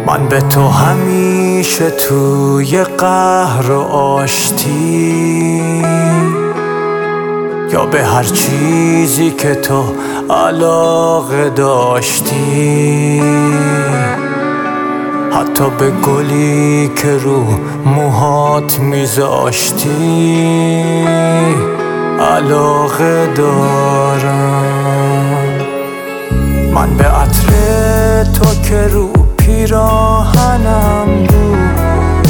من به تو همیشه توی قهر و آشتی، یا به هر چیزی که تو علاقه داشتی، حتی به گلی که رو موهات میذاشتی علاقه دارم. من به عطر تو که رو پیراهنم بود،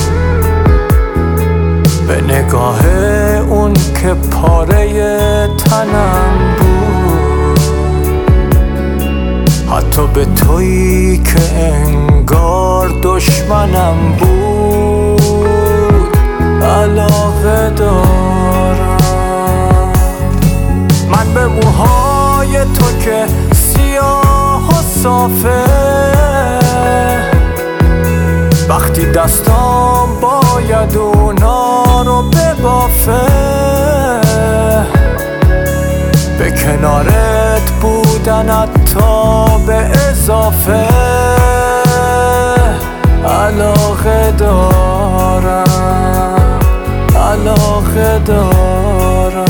به نگاه اون که پاره تنم بود، حتی به تویی که انگار دشمنم بود علاقه دارم. من به موهای تو که سیاه و صافه، وقتی دستام باید اونا رو ببافه، به کنارت بودن تا به اضافه علاقه دارم، علاقه دارم.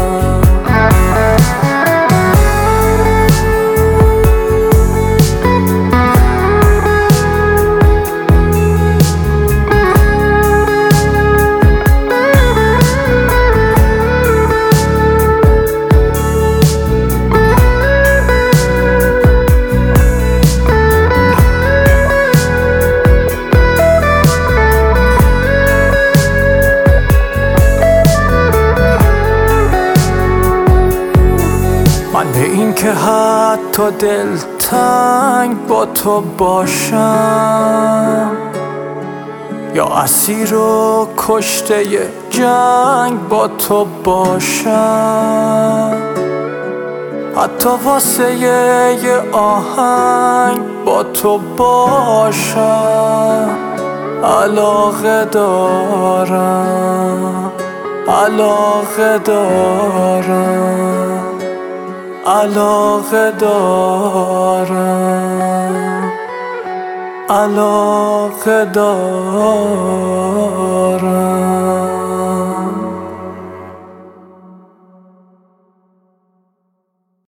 من به این که حتی دلتنگ با تو باشم، یا اسیر و کشته جنگ با تو باشم، حتی واسه یه آهنگ با تو باشم علاقه دارم، علاقه دارم، علاقه دارم، علاقه دارم.